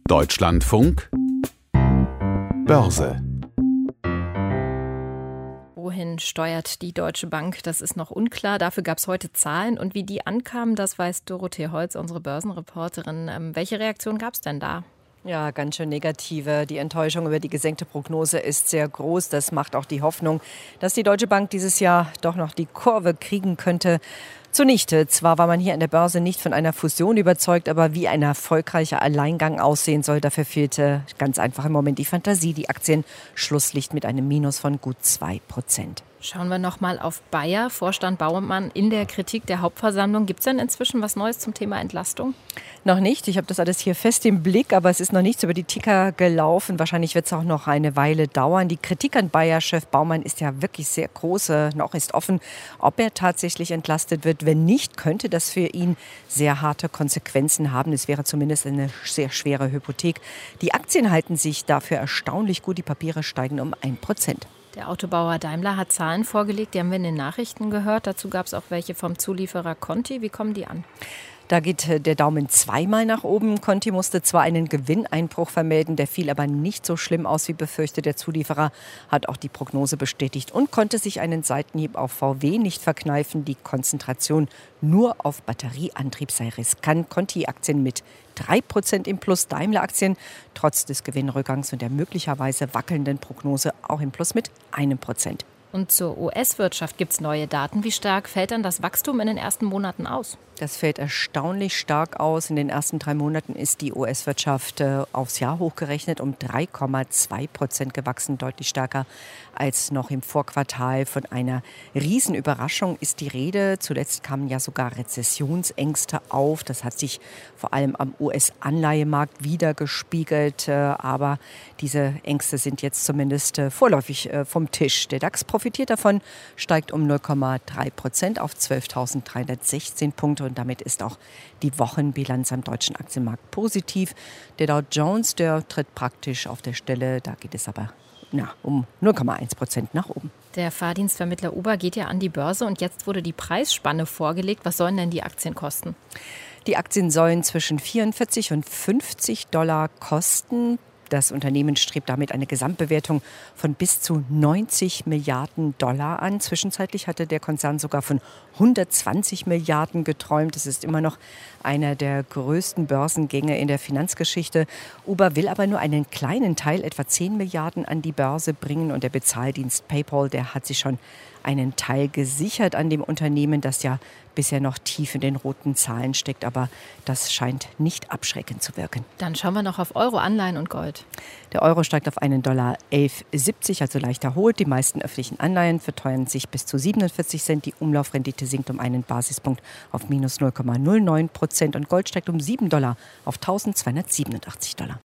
Deutschlandfunk Börse. Wohin steuert die Deutsche Bank? Das ist noch unklar. Dafür gab es heute Zahlen. Und wie die ankamen, das weiß Dorothee Holz, unsere Börsenreporterin. Welche Reaktion gab es denn da? Ja, ganz schön negative. Die Enttäuschung über die gesenkte Prognose ist sehr groß. Das macht auch die Hoffnung, dass die Deutsche Bank dieses Jahr doch noch die Kurve kriegen könnte, zunichte. Zwar war man hier an der Börse nicht von einer Fusion überzeugt, aber wie ein erfolgreicher Alleingang aussehen soll, dafür fehlte ganz einfach im Moment die Fantasie. Die Aktien Schlusslicht mit einem Minus von gut 2%. Schauen wir noch mal auf Bayer. Vorstand Baumann in der Kritik der Hauptversammlung. Gibt es denn inzwischen was Neues zum Thema Entlastung? Noch nicht. Ich habe das alles hier fest im Blick, aber es ist noch nichts über die Ticker gelaufen. Wahrscheinlich wird es auch noch eine Weile dauern. Die Kritik an Bayer-Chef Baumann ist ja wirklich sehr groß. Noch ist offen, ob er tatsächlich entlastet wird. Wenn nicht, könnte das für ihn sehr harte Konsequenzen haben. Es wäre zumindest eine sehr schwere Hypothek. Die Aktien halten sich dafür erstaunlich gut. Die Papiere steigen um 1%. Der Autobauer Daimler hat Zahlen vorgelegt, die haben wir in den Nachrichten gehört. Dazu gab es auch welche vom Zulieferer Conti. Wie kommen die an? Da geht der Daumen zweimal nach oben. Conti musste zwar einen Gewinneinbruch vermelden, der fiel aber nicht so schlimm aus wie befürchtet. Der Zulieferer hat auch die Prognose bestätigt und konnte sich einen Seitenhieb auf VW nicht verkneifen. Die Konzentration nur auf Batterieantrieb sei riskant. Conti-Aktien mit 3% im Plus, Daimler-Aktien trotz des Gewinnrückgangs und der möglicherweise wackelnden Prognose auch im Plus mit 1%. Und zur US-Wirtschaft gibt es neue Daten. Wie stark fällt dann das Wachstum in den ersten Monaten aus? Das fällt erstaunlich stark aus. In den ersten 3 Monaten ist die US-Wirtschaft aufs Jahr hochgerechnet um 3,2% gewachsen, deutlich stärker als noch im Vorquartal. Von einer Riesenüberraschung ist die Rede. Zuletzt kamen ja sogar Rezessionsängste auf. Das hat sich vor allem am US-Anleihemarkt widergespiegelt. Aber diese Ängste sind jetzt zumindest vorläufig vom Tisch. Der DAX profitiert davon, steigt um 0,3% auf 12.316 Punkte. Und damit ist auch die Wochenbilanz am deutschen Aktienmarkt positiv. Der Dow Jones, der tritt praktisch auf der Stelle. Da geht es aber um 0,1% nach oben. Der Fahrdienstvermittler Uber geht ja an die Börse und jetzt wurde die Preisspanne vorgelegt. Was sollen denn die Aktien kosten? Die Aktien sollen zwischen 44 und $50 kosten. Das Unternehmen strebt damit eine Gesamtbewertung von bis zu 90 Milliarden Dollar an. Zwischenzeitlich hatte der Konzern sogar von 120 Milliarden geträumt. Das ist immer noch einer der größten Börsengänge in der Finanzgeschichte. Uber will aber nur einen kleinen Teil, etwa 10 Milliarden, an die Börse bringen. Und der Bezahldienst PayPal, der hat sich schon einen Teil gesichert an dem Unternehmen, das ja bisher noch tief in den roten Zahlen steckt. Aber das scheint nicht abschreckend zu wirken. Dann schauen wir noch auf Euro, Anleihen und Gold. Der Euro steigt auf einen Dollar 11,70, also leicht erholt. Die meisten öffentlichen Anleihen verteuern sich bis zu 47 Cent. Die Umlaufrendite sinkt um einen Basispunkt auf minus 0,09%. Und Gold steigt um $7 auf $1.287.